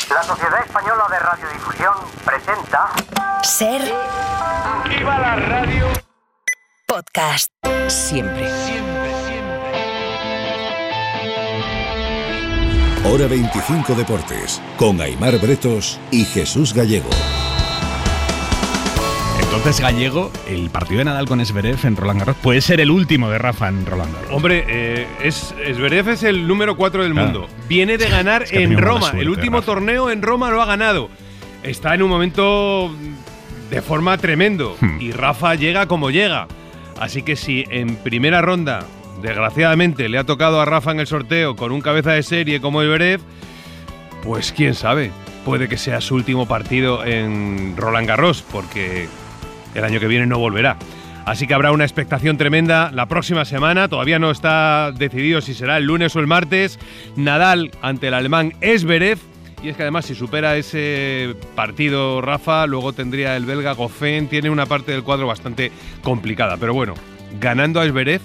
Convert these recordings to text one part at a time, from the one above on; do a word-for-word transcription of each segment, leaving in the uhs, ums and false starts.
La Sociedad Española de Radiodifusión presenta... Ser... ¡Aquí va la radio! Podcast. Siempre. Siempre, siempre. Hora veinticinco Deportes, con Aimar Bretos y Jesús Gallego. Entonces, Gallego, el partido de Nadal con Zverev en Roland Garros puede ser el último de Rafa en Roland Garros. Hombre, eh, es, Zverev es el número cuatro del Claro. mundo. Viene de ganar Es que ha en tenido mala Roma. suerte, El último Rafa. torneo en Roma lo ha ganado. Está en un momento de forma tremendo. Hmm. Y Rafa llega como llega. Así que si en primera ronda, desgraciadamente, le ha tocado a Rafa en el sorteo con un cabeza de serie como Zverev, pues quién sabe. Puede que sea su último partido en Roland Garros, porque el año que viene no volverá. Así que habrá una expectación tremenda la próxima semana. Todavía no está decidido si será el lunes o el martes. Nadal ante el alemán Zverev. Y es que además, si supera ese partido Rafa, luego tendría el belga Goffin. Tiene una parte del cuadro bastante complicada. Pero bueno, ganando a Zverev,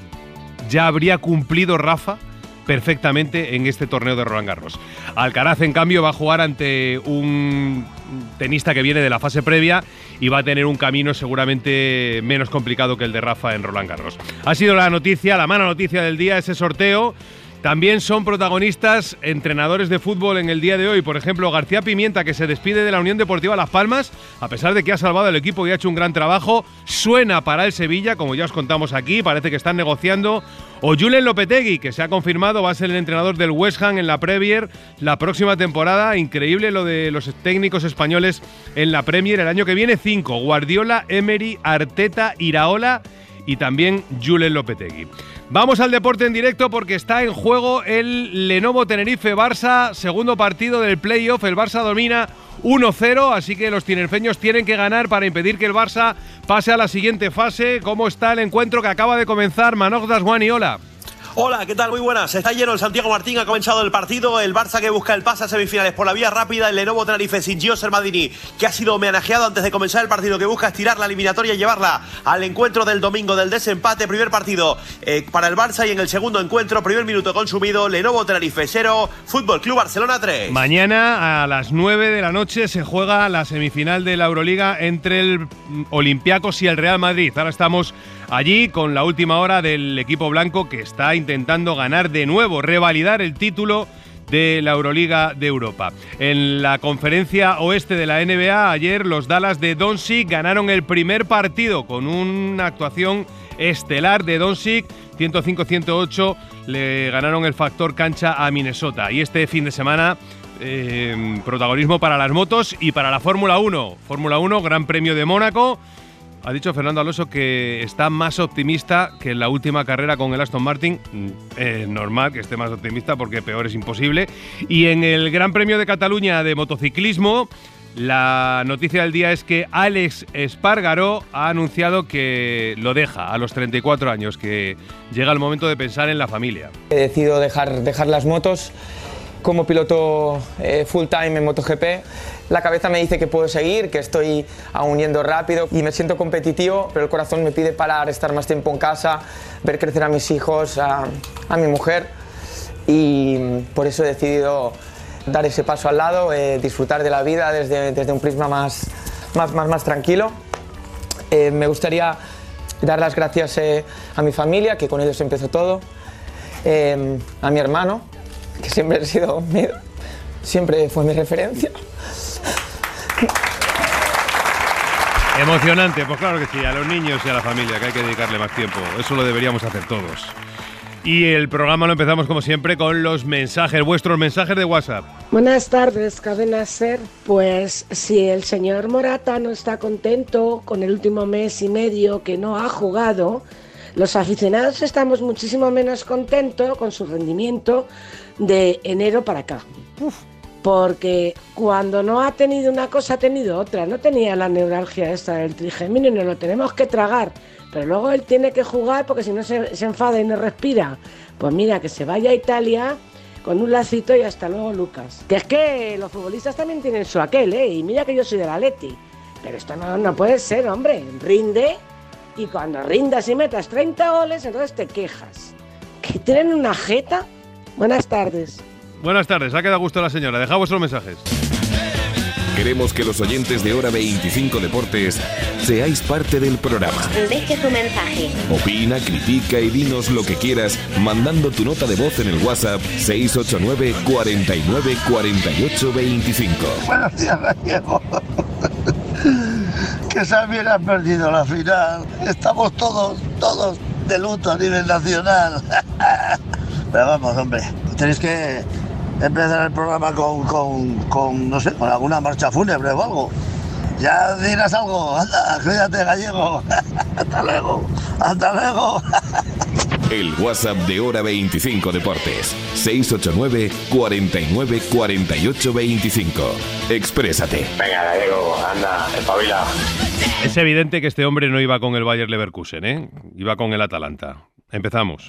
ya habría cumplido Rafa perfectamente en este torneo de Roland Garros. Alcaraz, en cambio, va a jugar ante un tenista que viene de la fase previa y va a tener un camino seguramente menos complicado que el de Rafa en Roland Garros. Ha sido la noticia, la mala noticia del día, ese sorteo. También son protagonistas entrenadores de fútbol en el día de hoy. Por ejemplo, García Pimienta, que se despide de la Unión Deportiva Las Palmas, a pesar de que ha salvado el equipo y ha hecho un gran trabajo. Suena para el Sevilla, como ya os contamos aquí, parece que están negociando. O Julen Lopetegui, que se ha confirmado, va a ser el entrenador del West Ham en la Premier la próxima temporada. Increíble lo de los técnicos españoles en la Premier. El año que viene, cinco. Guardiola, Emery, Arteta, Iraola y también Julen Lopetegui. Vamos al deporte en directo porque está en juego el Lenovo Tenerife-Barça, segundo partido del playoff. El Barça domina uno cero, así que los tinerfeños tienen que ganar para impedir que el Barça pase a la siguiente fase. ¿Cómo está el encuentro que acaba de comenzar? Manoj Dasguani, hola. Hola, ¿qué tal? Muy buenas. Está lleno el Santiago Martín, ha comenzado el partido. El Barça que busca el pase a semifinales por la vía rápida. El Lenovo Tenerife sin Gio Sermadini, que ha sido homenajeado antes de comenzar el partido, que busca estirar la eliminatoria y llevarla al encuentro del domingo del desempate. Primer partido eh, para el Barça y en el segundo encuentro, primer minuto consumido, Lenovo Tenerife cero, Fútbol Club Barcelona tres. Mañana a las nueve de la noche se juega la semifinal de la Euroliga entre el Olympiacos y el Real Madrid. Ahora estamos allí con la última hora del equipo blanco, que está intentando ganar de nuevo, revalidar el título de la Euroliga de Europa. En la conferencia oeste de la N B A, ayer los Dallas de Doncic ganaron el primer partido con una actuación estelar de Doncic. ciento cinco a ciento ocho le ganaron el factor cancha a Minnesota. Y este fin de semana, eh, protagonismo para las motos y para la Fórmula uno. Fórmula uno, Gran Premio de Mónaco. Ha dicho Fernando Alonso que está más optimista que en la última carrera con el Aston Martin. Es normal que esté más optimista porque peor es imposible. Y en el Gran Premio de Cataluña de motociclismo, la noticia del día es que Alex Espargaró ha anunciado que lo deja a los treinta y cuatro años, que llega el momento de pensar en la familia. He decidido dejar, dejar las motos como piloto eh, full time en MotoGP. La cabeza me dice que puedo seguir, que estoy aún yendo rápido y me siento competitivo, pero el corazón me pide parar, estar más tiempo en casa, ver crecer a mis hijos, a, a mi mujer, y por eso he decidido dar ese paso al lado, eh, disfrutar de la vida desde, desde un prisma más, más, más, más tranquilo. Eh, me gustaría dar las gracias eh, a mi familia, que con ellos empezó todo, eh, a mi hermano, que siempre ha sido mi, siempre fue mi referencia. Emocionante, pues claro que sí, a los niños y a la familia, que hay que dedicarle más tiempo. Eso lo deberíamos hacer todos. Y el programa lo empezamos como siempre con los mensajes, vuestros mensajes de WhatsApp. Buenas tardes, Cadena Ser. Pues si el señor Morata no está contento con el último mes y medio que no ha jugado, los aficionados estamos muchísimo menos contentos con su rendimiento de enero para acá. Uf. Porque cuando no ha tenido una cosa ha tenido otra. No tenía la neuralgia esta del trigemino y nos lo tenemos que tragar. Pero luego él tiene que jugar porque si no se, se enfada y no respira. Pues mira, que se vaya a Italia con un lacito y hasta luego, Lucas. Que es que los futbolistas también tienen su aquel, ¿eh? Y mira que yo soy del Atleti. Pero esto no, no puede ser, hombre. Rinde y cuando rindas y metas treinta goles, entonces te quejas. ¿Que tienen una jeta? Buenas tardes. Buenas tardes, ha quedado a gusto la señora. Dejad vuestros mensajes. Queremos que los oyentes de Hora veinticinco Deportes seáis parte del programa. Deje su mensaje. Opina, critica y dinos lo que quieras mandando tu nota de voz en el WhatsApp seis ocho nueve, cuarenta y nueve, cuarenta y ocho, veinticinco. Buenos días, Gallego. Que Xavi ha perdido la final. Estamos todos, todos de luto a nivel nacional. Pero vamos, hombre, tenéis que empezar el programa con, con, con, no sé, con alguna marcha fúnebre o algo. Ya dirás algo, anda, cuídate, Gallego. Hasta luego, hasta luego. El WhatsApp de Hora veinticinco Deportes, seis ocho nueve, cuarenta y nueve, cuarenta y ocho, veinticinco. Exprésate. Venga, Gallego, anda, espabila. Es evidente que este hombre no iba con el Bayer Leverkusen, ¿eh? Iba con el Atalanta. Empezamos.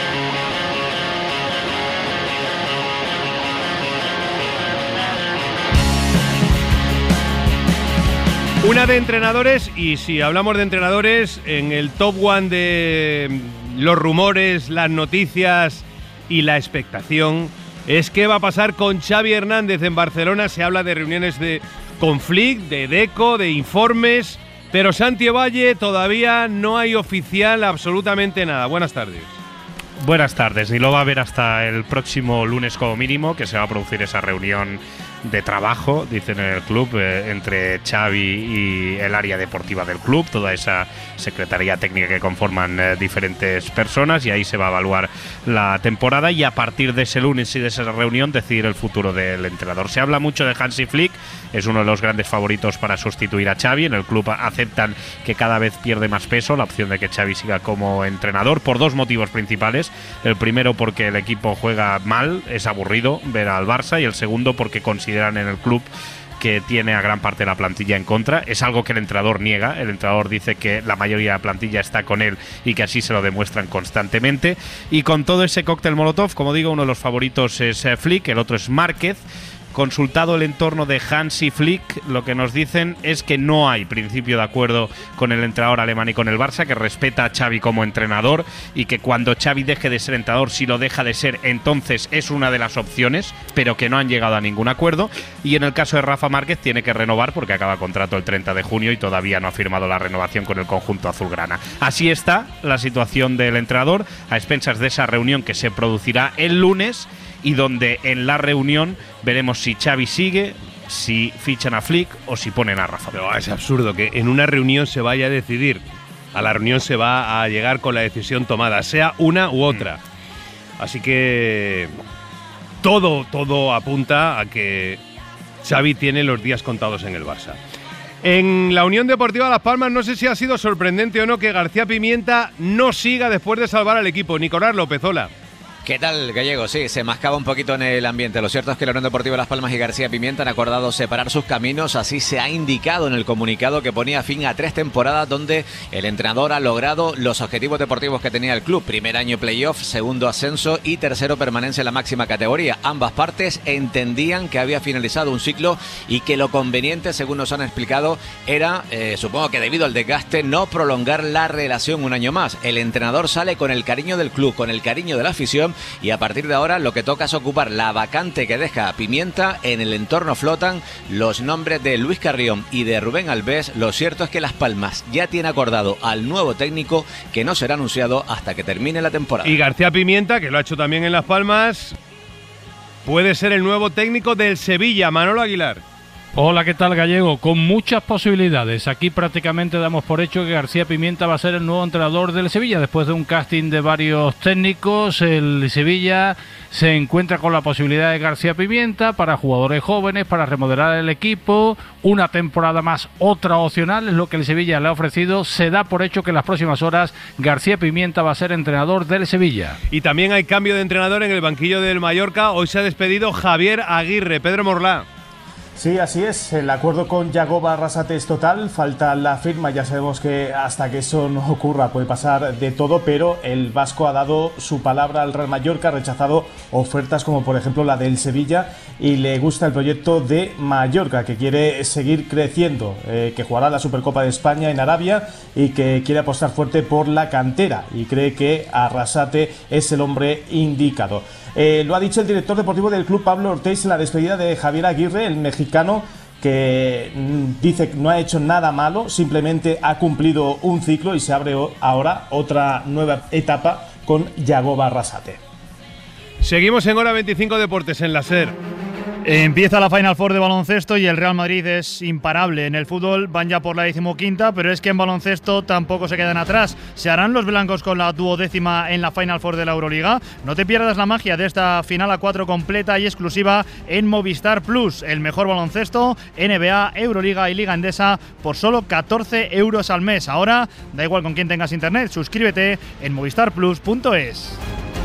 Una de entrenadores, y si hablamos de entrenadores, en el top one de los rumores, las noticias y la expectación, es qué va a pasar con Xavi Hernández en Barcelona. Se habla de reuniones de conflicto, de Deco, de informes, pero Santi Valle todavía no hay oficial absolutamente nada. Buenas tardes. Buenas tardes, ni lo va a ver hasta el próximo lunes como mínimo, que se va a producir esa reunión de trabajo, dicen en el club, eh, entre Xavi y el área deportiva del club, toda esa secretaría técnica que conforman eh, diferentes personas, y ahí se va a evaluar la temporada y a partir de ese lunes y de esa reunión decidir el futuro del entrenador. Se habla mucho de Hansi Flick, es uno de los grandes favoritos para sustituir a Xavi. En el club aceptan que cada vez pierde más peso la opción de que Xavi siga como entrenador por dos motivos principales. El primero porque el equipo juega mal, es aburrido ver al Barça, y el segundo porque consideran en el club que tiene a gran parte de la plantilla en contra. Es algo que el entrenador niega. El entrenador dice que la mayoría de la plantilla está con él y que así se lo demuestran constantemente. Y con todo ese cóctel Molotov, como digo, uno de los favoritos es Flick, el otro es Márquez. Consultado el entorno de Hansi Flick, lo que nos dicen es que no hay principio de acuerdo con el entrenador alemán y con el Barça, que respeta a Xavi como entrenador y que cuando Xavi deje de ser entrenador, si lo deja de ser, entonces es una de las opciones, pero que no han llegado a ningún acuerdo. Y en el caso de Rafa Márquez tiene que renovar porque acaba contrato el treinta de junio y todavía no ha firmado la renovación con el conjunto azulgrana. Así está la situación del entrenador a expensas de esa reunión que se producirá el lunes, y donde en la reunión veremos si Xavi sigue, si fichan a Flick o si ponen a Rafa. Pero es absurdo que en una reunión se vaya a decidir. A la reunión se va a llegar con la decisión tomada, sea una u otra. Mm. Así que todo, todo apunta a que Xavi tiene los días contados en el Barça. En la Unión Deportiva Las Palmas, no sé si ha sido sorprendente o no que García Pimienta no siga después de salvar al equipo. Nicolás López, hola. ¿Qué tal, Gallego? Sí, se mascaba un poquito en el ambiente. Lo cierto es que la Unión Deportiva Las Palmas y García Pimienta han acordado separar sus caminos. Así se ha indicado en el comunicado que ponía fin a tres temporadas donde el entrenador ha logrado los objetivos deportivos que tenía el club. Primer año playoff, segundo ascenso y tercero permanencia en la máxima categoría. Ambas partes entendían que había finalizado un ciclo y que lo conveniente, según nos han explicado, era, eh, supongo que debido al desgaste, no prolongar la relación un año más. El entrenador sale con el cariño del club, con el cariño de la afición, y a partir de ahora lo que toca es ocupar la vacante que deja Pimienta. En el entorno flotan los nombres de Luis Carrión y de Rubén Alves. Lo cierto es que Las Palmas ya tiene acordado al nuevo técnico, que no será anunciado hasta que termine la temporada. Y García Pimienta, que lo ha hecho también en Las Palmas, puede ser el nuevo técnico del Sevilla. Manolo Aguilar. Hola, ¿qué tal, Gallego? Con muchas posibilidades. Aquí prácticamente damos por hecho que García Pimienta va a ser el nuevo entrenador del Sevilla. Después de un casting de varios técnicos, el Sevilla se encuentra con la posibilidad de García Pimienta para jugadores jóvenes, para remodelar el equipo. Una temporada más, otra opcional, es lo que el Sevilla le ha ofrecido. Se da por hecho que en las próximas horas García Pimienta va a ser entrenador del Sevilla. Y también hay cambio de entrenador en el banquillo del Mallorca. Hoy se ha despedido Javier Aguirre. Pedro Morlá. Sí, así es. El acuerdo con Yagoba Arrasate es total. Falta la firma. Ya sabemos que hasta que eso no ocurra puede pasar de todo, pero el vasco ha dado su palabra al Real Mallorca, ha rechazado ofertas como por ejemplo la del Sevilla y le gusta el proyecto de Mallorca, que quiere seguir creciendo, eh, que jugará la Supercopa de España en Arabia y que quiere apostar fuerte por la cantera y cree que Arrasate es el hombre indicado. Eh, lo ha dicho el director deportivo del club, Pablo Ortiz, en la despedida de Javier Aguirre, el mexicano, que mm, dice que no ha hecho nada malo, simplemente ha cumplido un ciclo y se abre ahora otra nueva etapa con Yagoba Arrasate. Seguimos en Hora veinticinco Deportes en la SER. Empieza la Final Four de baloncesto y el Real Madrid es imparable. En el fútbol van ya por la decimoquinta, pero es que en baloncesto tampoco se quedan atrás. ¿Se harán los blancos con la duodécima en la Final Four de la Euroliga? No te pierdas la magia de esta final a cuatro completa y exclusiva en Movistar Plus. El mejor baloncesto, N B A, Euroliga y Liga Endesa por solo catorce euros al mes. Ahora, da igual con quién tengas internet, suscríbete en movistar plus punto es.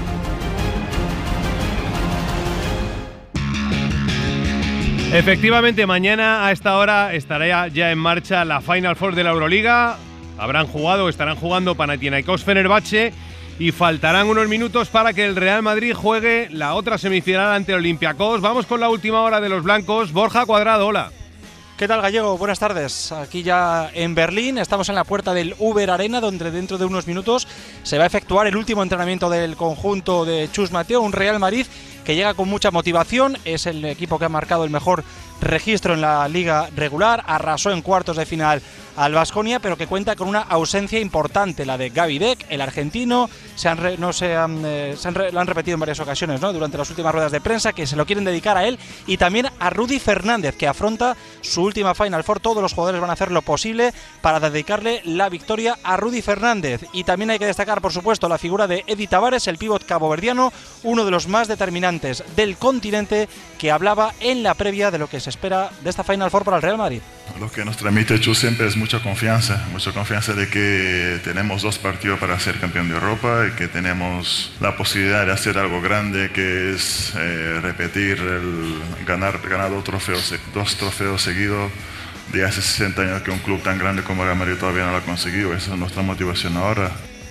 Efectivamente, mañana a esta hora estará ya en marcha la Final Four de la Euroliga. Habrán jugado, estarán jugando Panathinaikos Fenerbahce y faltarán unos minutos para que el Real Madrid juegue la otra semifinal ante Olympiacos. Vamos con la última hora de los blancos. Borja Cuadrado, hola. ¿Qué tal, Gallego? Buenas tardes. Aquí ya en Berlín, estamos en la puerta del Uber Arena, donde dentro de unos minutos se va a efectuar el último entrenamiento del conjunto de Chus Mateo, un Real Madrid que llega con mucha motivación, es el equipo que ha marcado el mejor registro en la liga regular, arrasó en cuartos de final al Baskonia, pero que cuenta con una ausencia importante, la de Gaby Deck, el argentino. Se han re, no se han, eh, se han re, lo han repetido en varias ocasiones, ¿no?, durante las últimas ruedas de prensa, que se lo quieren dedicar a él y también a Rudy Fernández, que afronta su última Final Four. Todos los jugadores van a hacer lo posible para dedicarle la victoria a Rudy Fernández. Y también hay que destacar, por supuesto, la figura de Edi Tavares, el pívot caboverdiano, uno de los más determinantes del continente, que hablaba en la previa de lo que se espera de esta Final Four para el Real Madrid. Lo que nos transmite Chus siempre es mucha confianza, mucha confianza de que tenemos dos partidos para ser campeón de Europa y que tenemos la posibilidad de hacer algo grande, que es eh, repetir, el ganar, ganar dos trofeos, dos trofeos seguidos. De hace sesenta años que un club tan grande como el Real Madrid todavía no lo ha conseguido. Esa es nuestra motivación ahora.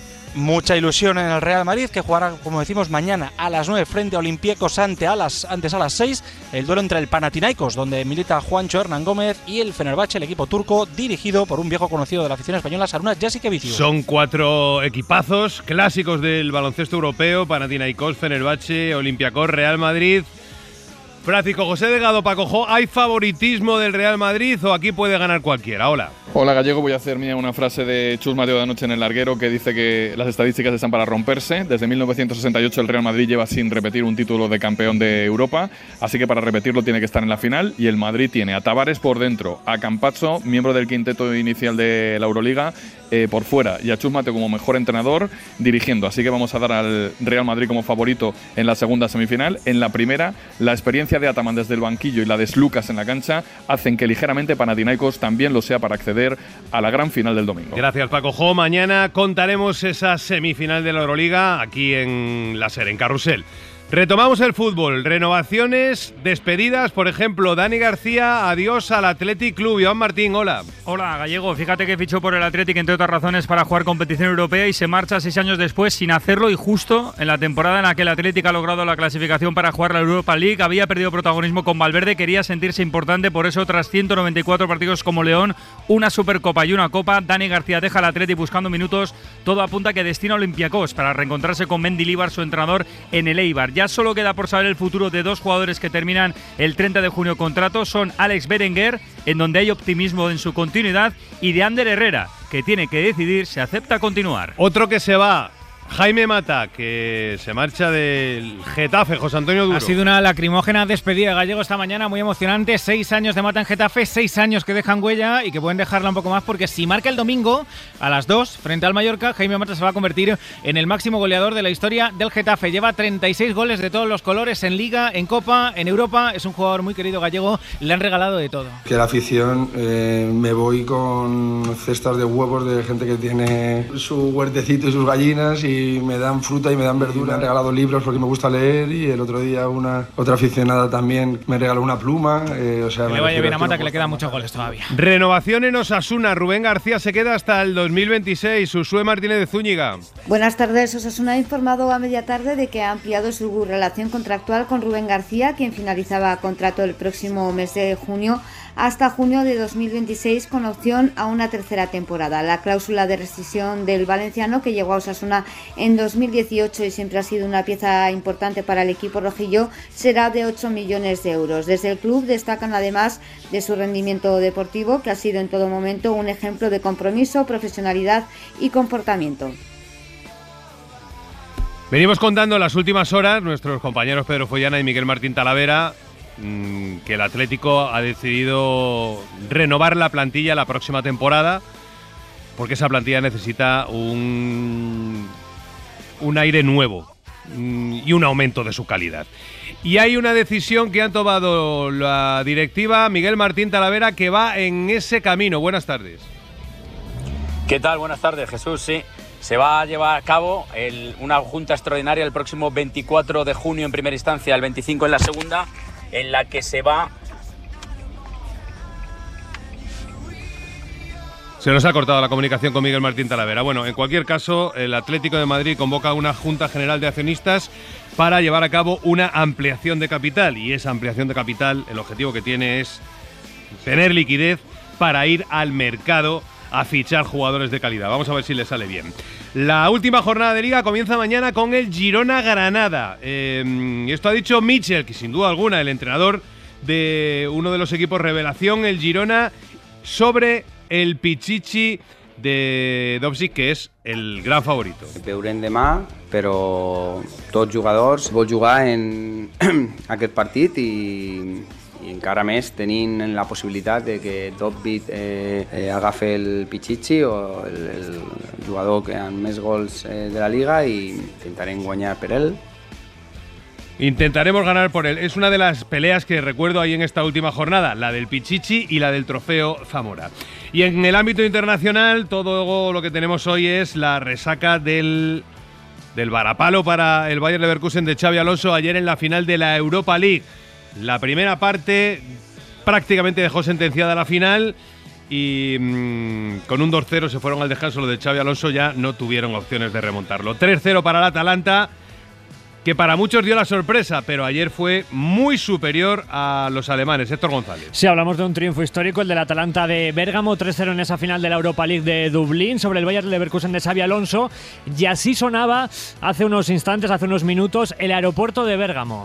Mucha ilusión en el Real Madrid, que jugará, como decimos, mañana a las nueve frente a Olympiacos, ante a las, antes a las seis, el duelo entre el Panathinaikos, donde milita Juancho Hernán Gómez, y el Fenerbahce, el equipo turco, dirigido por un viejo conocido de la afición española, Sarunas Jasikevičius. Son cuatro equipazos clásicos del baloncesto europeo: Panathinaikos, Fenerbahce, Olympiacos, Real Madrid. Francisco José Delgado, Paco, ¿hay favoritismo del Real Madrid o aquí puede ganar cualquiera? Hola. Hola, Gallego. Voy a hacer mía una frase de Chus Mateo de anoche en el larguero, que dice que las estadísticas están para romperse. Desde mil novecientos sesenta y ocho el Real Madrid lleva sin repetir un título de campeón de Europa, así que para repetirlo tiene que estar en la final, y el Madrid tiene a Tavares por dentro, a Campazzo, miembro del quinteto inicial de la Euroliga, eh, por fuera, y a Chus Mateo como mejor entrenador dirigiendo. Así que vamos a dar al Real Madrid como favorito en la segunda semifinal. En la primera, la experiencia de Ataman desde el banquillo y la de Slucas en la cancha hacen que ligeramente Panathinaikos también lo sea para acceder a la gran final del domingo. Gracias, Paco Jo. Mañana contaremos esa semifinal de la Euroliga aquí en la SER, en Carrusel. Retomamos el fútbol, renovaciones, despedidas, por ejemplo, Dani García, adiós al Athletic Club. Iván Martín, hola. Hola, Gallego. Fíjate que fichó por el Athletic, entre otras razones, para jugar competición europea y se marcha seis años después sin hacerlo, y justo en la temporada en la que el Athletic ha logrado la clasificación para jugar la Europa League. Había perdido protagonismo con Valverde, quería sentirse importante, por eso tras ciento noventa y cuatro partidos como León, una Supercopa y una Copa, Dani García deja al Athletic buscando minutos. Todo apunta que destina a Olympiacos para reencontrarse con Mendilibar, su entrenador, en el Eibar. Ya solo queda por saber el futuro de dos jugadores que terminan el treinta de junio contrato. Son Alex Berenguer, en donde hay optimismo en su continuidad, y de Ander Herrera, que tiene que decidir si acepta continuar. Otro que se va, Jaime Mata, que se marcha del Getafe. José Antonio Duro. Ha sido una lacrimógena despedida, Gallego, esta mañana, muy emocionante. Seis años de Mata en Getafe, seis años que dejan huella y que pueden dejarla un poco más, porque si marca el domingo a las dos frente al Mallorca, Jaime Mata se va a convertir en el máximo goleador de la historia del Getafe. Lleva treinta y seis goles de todos los colores en Liga, en Copa, en Europa. Es un jugador muy querido, Gallego. Le han regalado de todo. Que la afición, eh, me voy con cestas de huevos de gente que tiene su huertecito y sus gallinas, y y me dan fruta y me dan verdura. Me han regalado libros porque me gusta leer y el otro día una otra aficionada también me regaló una pluma. Eh, o sea, que le vaya bien a Mata, que le quedan muchos goles todavía. Renovación en Osasuna. Rubén García se queda hasta el dos mil veintiséis. Josué Martínez de Zúñiga. Buenas tardes. Osasuna ha informado a media tarde de que ha ampliado su relación contractual con Rubén García, quien finalizaba contrato el próximo mes de junio, hasta junio de dos mil veintiséis, con opción a una tercera temporada. La cláusula de rescisión del valenciano, que llegó a Osasuna en dos mil dieciocho y siempre ha sido una pieza importante para el equipo rojillo, será de ocho millones de euros. Desde el club destacan además de su rendimiento deportivo, que ha sido en todo momento un ejemplo de compromiso, profesionalidad y comportamiento. Venimos contando en las últimas horas, nuestros compañeros Pedro Follana y Miguel Martín Talavera, que el Atlético ha decidido renovar la plantilla la próxima temporada, porque esa plantilla necesita un, un aire nuevo y un aumento de su calidad. Y hay una decisión que han tomado la directiva, Miguel Martín Talavera, que va en ese camino. Buenas tardes. ¿Qué tal? Buenas tardes, Jesús. Sí, se va a llevar a cabo el, una junta extraordinaria el próximo veinticuatro de junio en primera instancia, el veinticinco en la segunda, en la que se va... Se nos ha cortado la comunicación con Miguel Martín Talavera. Bueno, en cualquier caso, el Atlético de Madrid convoca una Junta General de Accionistas para llevar a cabo una ampliación de capital. Y esa ampliación de capital, el objetivo que tiene es tener liquidez para ir al mercado a fichar jugadores de calidad. Vamos a ver si le sale bien. La última jornada de Liga comienza mañana con el Girona-Granada. Eh, esto ha dicho Michel, que sin duda alguna el entrenador de uno de los equipos revelación, el Girona, sobre el Pichichi de Dobzik, que és el gran favorito. Veurem demà, però tots jugadors vol jugar en aquest partit i, i encara més tenint la possibilitat de que Dobzik eh, eh, agafi el Pichichi o el, el jugador que amb més gols eh, de la Liga i intentarem guanyar per ell. Intentaremos ganar por él. Es una de las peleas que recuerdo ahí en esta última jornada, la del Pichichi y la del Trofeo Zamora. Y en el ámbito internacional, todo lo que tenemos hoy es la resaca del, del varapalo para el Bayer Leverkusen de Xabi Alonso ayer en la final de la Europa League. La primera parte prácticamente dejó sentenciada la final y mmm, con un dos cero se fueron al descanso. Lo de Xabi Alonso ya no tuvieron opciones de remontarlo. tres cero para el Atalanta, que para muchos dio la sorpresa, pero ayer fue muy superior a los alemanes. Héctor González. Sí, hablamos de un triunfo histórico, el del Atalanta de Bérgamo, tres cero en esa final de la Europa League de Dublín sobre el Bayer Leverkusen de Xabi Alonso. Y así sonaba hace unos instantes, hace unos minutos, el aeropuerto de Bérgamo.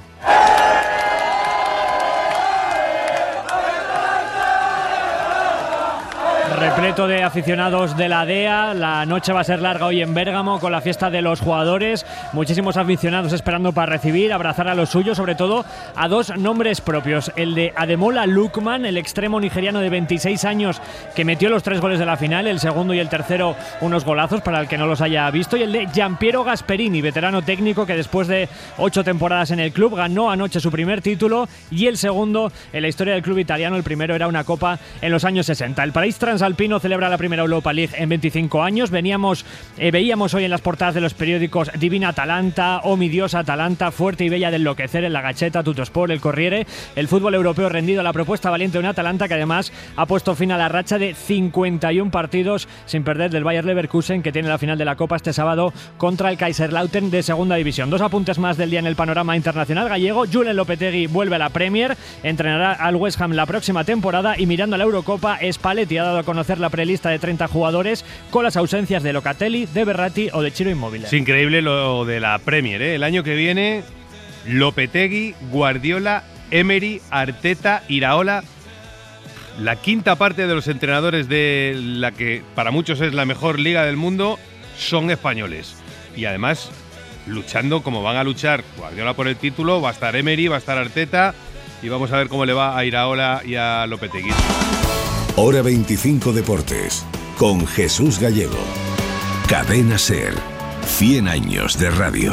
Repleto de aficionados de la D E A, la noche va a ser larga hoy en Bérgamo con la fiesta de los jugadores, muchísimos aficionados esperando para recibir, abrazar a los suyos, sobre todo a dos nombres propios, el de Ademola Lookman, el extremo nigeriano de veintiséis años que metió los tres goles de la final, el segundo y el tercero unos golazos para el que no los haya visto, y el de Giampiero Gasperini, veterano técnico que después de ocho temporadas en el club ganó anoche su primer título y el segundo en la historia del club italiano. El primero era una copa en los años sesenta. El París Transalpino celebra la primera Europa League en veinticinco años. Veníamos, eh, veíamos hoy en las portadas de los periódicos Divina Atalanta, Oh mi Dios Atalanta, fuerte y bella de enloquecer en la Gazzetta, Tuttosport, el Corriere. El fútbol europeo rendido a la propuesta valiente de un Atalanta que además ha puesto fin a la racha de cincuenta y uno partidos sin perder del Bayer Leverkusen, que tiene la final de la Copa este sábado contra el Kaiserslautern de segunda división. Dos apuntes más del día en el panorama internacional gallego. Julen Lopetegui vuelve a la Premier, entrenará al West Ham la próxima temporada y mirando a la Eurocopa, Spalletti ha dado a conocer la prelista de treinta jugadores con las ausencias de Locatelli, de Berratti o de Ciro Immobile. Es increíble lo de la Premier, ¿eh? El año que viene, Lopetegui, Guardiola, Emery, Arteta, Iraola, la quinta parte de los entrenadores de la que para muchos es la mejor liga del mundo son españoles. Y además, luchando como van a luchar Guardiola por el título, va a estar Emery, va a estar Arteta y vamos a ver cómo le va a Iraola y a Lopetegui. Hora veinticinco Deportes, con Jesús Gallego. Cadena SER, cien años de radio.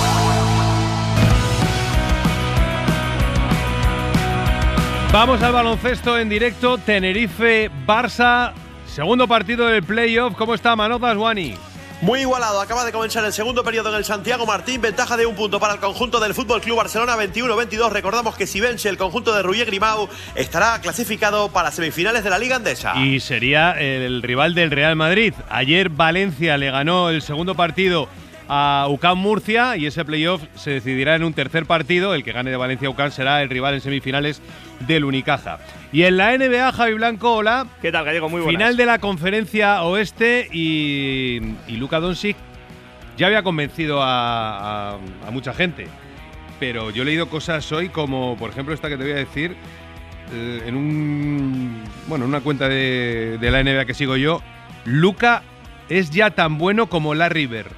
Vamos al baloncesto en directo, Tenerife-Barça, segundo partido del playoff. ¿Cómo está Manolo Aswani? muy igualado. Acaba de comenzar el segundo periodo en el Santiago Martín. Ventaja de un punto para el conjunto del Fútbol Club Barcelona, veintiuno veintidós. Recordamos que si vence el conjunto de Roger Grimau estará clasificado para semifinales de la Liga Endesa. Y sería el rival del Real Madrid. Ayer Valencia le ganó el segundo partido a U C A M Murcia y ese playoff se decidirá en un tercer partido. El que gane de Valencia U C A M será el rival en semifinales del Unicaja. Y en la N B A, Javi Blanco, hola. ¿Qué tal, Gallego? Muy buenas. Final de la Conferencia Oeste y, y Luka Doncic ya había convencido a, a, a mucha gente. Pero yo he leído cosas hoy como, por ejemplo, esta que te voy a decir, eh, en un bueno, una cuenta de, de la N B A que sigo yo. Luka es ya tan bueno como Larry Bird.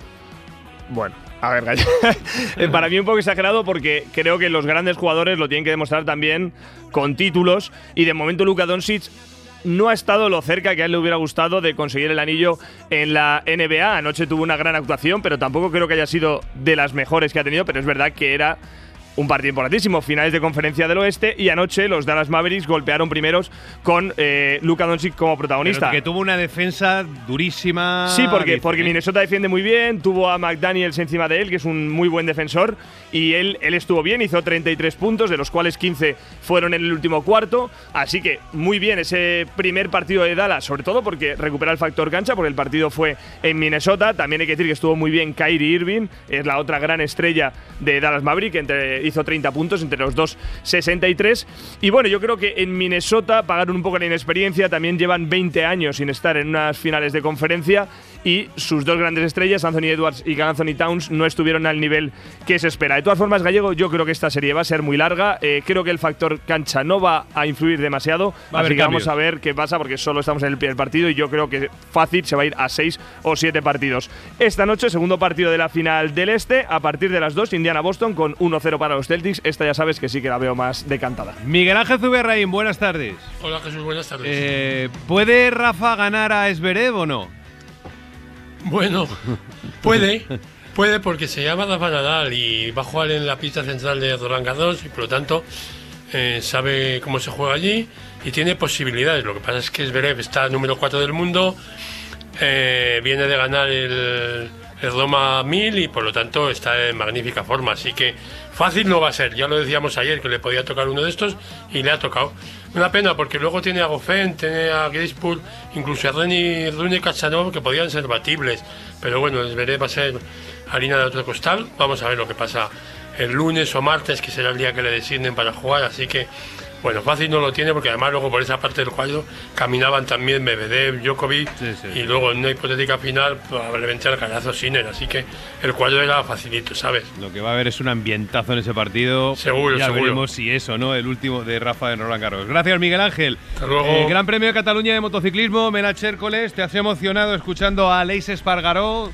Bueno, a ver, para mí un poco exagerado porque creo que los grandes jugadores lo tienen que demostrar también con títulos y de momento Luka Doncic no ha estado lo cerca que a él le hubiera gustado de conseguir el anillo en la N B A. Anoche tuvo una gran actuación, pero tampoco creo que haya sido de las mejores que ha tenido, pero es verdad que era un partido importantísimo, finales de Conferencia del Oeste, y anoche los Dallas Mavericks golpearon primeros con eh, Luka Doncic como protagonista. Pero que tuvo una defensa durísima. Sí, porque, porque Minnesota defiende muy bien, tuvo a McDaniels encima de él, que es un muy buen defensor, y él, él estuvo bien, hizo treinta y tres puntos, de los cuales quince fueron en el último cuarto, así que muy bien ese primer partido de Dallas, sobre todo porque recupera el factor cancha, porque el partido fue en Minnesota. También hay que decir que estuvo muy bien Kyrie Irving, es la otra gran estrella de Dallas Mavericks, entre hizo treinta puntos, entre los dos sesenta y tres. Y bueno, yo creo que en Minnesota pagaron un poco la inexperiencia, también llevan veinte años sin estar en unas finales de conferencia y sus dos grandes estrellas, Anthony Edwards y Anthony Towns, no estuvieron al nivel que se espera. De todas formas, Gallego, yo creo que esta serie va a ser muy larga, eh, creo que el factor cancha no va a influir demasiado, va así que cambios. Vamos a ver qué pasa porque solo estamos en el primer partido y yo creo que fácil se va a ir a seis o siete partidos. Esta noche, segundo partido de la final del Este, a partir de las dos, Indiana-Boston con uno cero para los Celtics. Esta ya sabes que sí que la veo más decantada. Miguel Ángel Zuberraín, buenas tardes. Hola Jesús, buenas tardes. Eh, ¿Puede Rafa ganar a Zverev o no? Bueno, puede, puede porque se llama Rafa Nadal y va a jugar en la pista central de Roland Garros y por lo tanto eh, sabe cómo se juega allí y tiene posibilidades. Lo que pasa es que Zverev está número cuatro del mundo, eh, viene de ganar el, el Roma mil y por lo tanto está en magnífica forma, así que fácil no va a ser. Ya lo decíamos ayer que le podía tocar uno de estos y le ha tocado. Una pena porque luego tiene a Goffin, tiene a Grispool, incluso a Reni, Rune Kachanov, que podían ser batibles. Pero bueno, Zverev va a ser harina de otro costal. Vamos a ver lo que pasa el lunes o martes, que será el día que le designen para jugar. Así que, bueno, fácil no lo tiene porque además luego por esa parte del cuadro caminaban también Medvedev, Djokovic sí, sí. Y luego en una hipotética final probablemente al carazo Sinner. Así que el cuadro era facilito, ¿sabes? Lo que va a haber es un ambientazo en ese partido. Seguro, ya seguro. veremos si eso, ¿no? El último de Rafa en Roland Garros. Gracias, Miguel Ángel. Hasta luego. Eh, Gran Premio de Cataluña de motociclismo, Mena Chércoles. ¿Te has emocionado escuchando a Aleix Espargaró?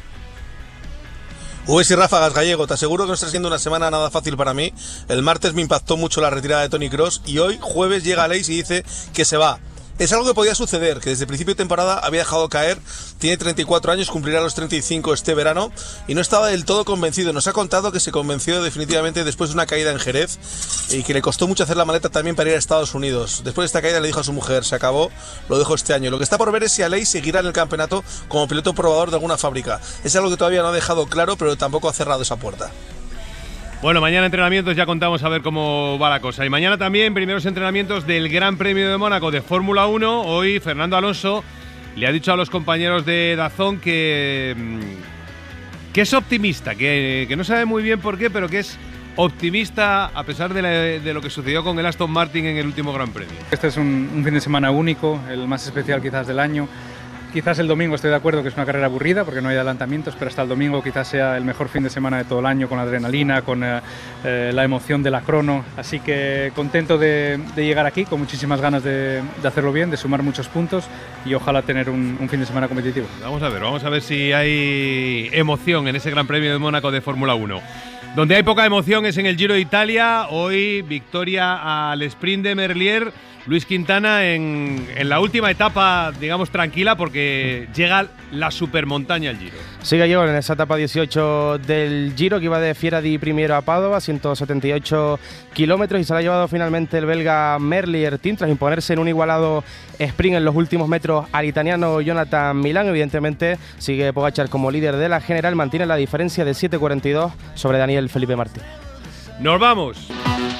Ues y ráfagas, Gallego, te aseguro que no está siendo una semana nada fácil para mí. El martes me impactó mucho la retirada de Tony Cross y hoy, jueves, llega Aleix y dice que se va. Es algo que podía suceder, que desde el principio de temporada había dejado caer, tiene treinta y cuatro años, cumplirá los treinta y cinco este verano y no estaba del todo convencido. Nos ha contado que se convenció definitivamente después de una caída en Jerez y que le costó mucho hacer la maleta también para ir a Estados Unidos. Después de esta caída le dijo a su mujer, se acabó, lo dejo este año. Lo que está por ver es si Aleix seguirá en el campeonato como piloto probador de alguna fábrica. Es algo que todavía no ha dejado claro, pero tampoco ha cerrado esa puerta. Bueno, mañana entrenamientos, ya contamos a ver cómo va la cosa. Y mañana también primeros entrenamientos del Gran Premio de Mónaco de Fórmula uno. Hoy Fernando Alonso le ha dicho a los compañeros de Dazón que, que es optimista, que, que no sabe muy bien por qué, pero que es optimista a pesar de, la, de lo que sucedió con el Aston Martin en el último Gran Premio. Este es un, un fin de semana único, el más especial quizás del año. Quizás el domingo estoy de acuerdo que es una carrera aburrida porque no hay adelantamientos, pero hasta el domingo quizás sea el mejor fin de semana de todo el año, con la adrenalina, con eh, eh, la emoción de la crono. Así que contento de, de llegar aquí, con muchísimas ganas de, de hacerlo bien, de sumar muchos puntos y ojalá tener un, un fin de semana competitivo. Vamos a ver, vamos a ver si hay emoción en ese Gran Premio de Mónaco de Fórmula uno. Donde hay poca emoción es en el Giro de Italia. Hoy victoria al sprint de Merlier. Luis Quintana en, en la última etapa, digamos, tranquila, porque llega la supermontaña al Giro. Sí, Gallego, en esa etapa dieciocho del Giro, que iba de Fiera di Primero a Padova, ciento setenta y ocho kilómetros, y se la ha llevado finalmente el belga Merlier Team, tras imponerse en un igualado sprint en los últimos metros al italiano Jonathan Milán. Evidentemente sigue Pogačar como líder de la general, mantiene la diferencia de siete cuarenta y dos sobre Daniel Felipe Martín. ¡Nos vamos!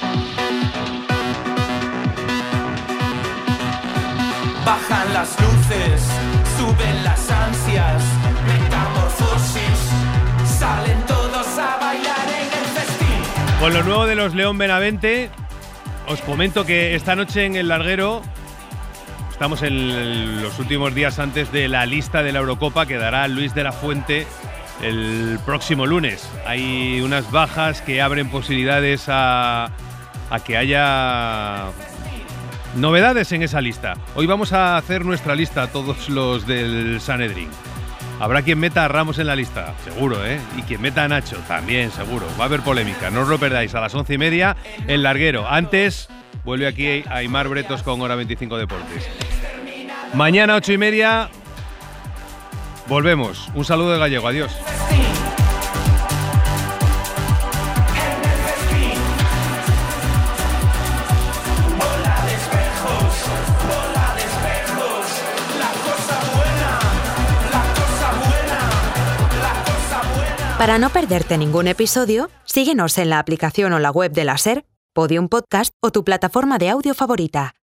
Bajan las luces, suben las ansias, metamorfosis, salen todos a bailar en el festín. Con lo nuevo de los León Benavente, os comento que esta noche en el larguero estamos en los últimos días antes de la lista de la Eurocopa que dará Luis de la Fuente el próximo lunes. Hay unas bajas que abren posibilidades a, a que haya novedades en esa lista. Hoy vamos a hacer nuestra lista, todos los del Sanedrín. Habrá quien meta a Ramos en la lista, seguro, ¿eh? Y quien meta a Nacho, también, seguro. Va a haber polémica, no os lo perdáis. A las once y media, el larguero. Antes, vuelve aquí Aimar Bretos con Hora veinticinco Deportes. Mañana, ocho y media, volvemos. Un saludo de Gallego, adiós. Para no perderte ningún episodio, síguenos en la aplicación o la web de la SER, Podium Podcast o tu plataforma de audio favorita.